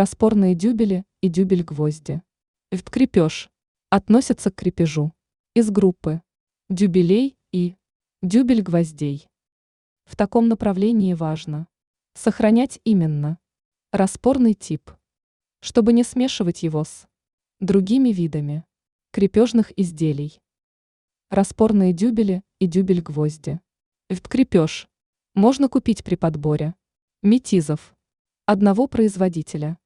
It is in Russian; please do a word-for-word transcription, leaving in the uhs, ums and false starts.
Распорные дюбели и дюбель-гвозди. Впкрепеж относятся к крепежу из группы дюбелей и дюбель-гвоздей. В таком направлении важно сохранять именно распорный тип, чтобы не смешивать его с другими видами крепежных изделий. Распорные дюбели и дюбель-гвозди. Впкрепеж можно купить при подборе метизов одного производителя.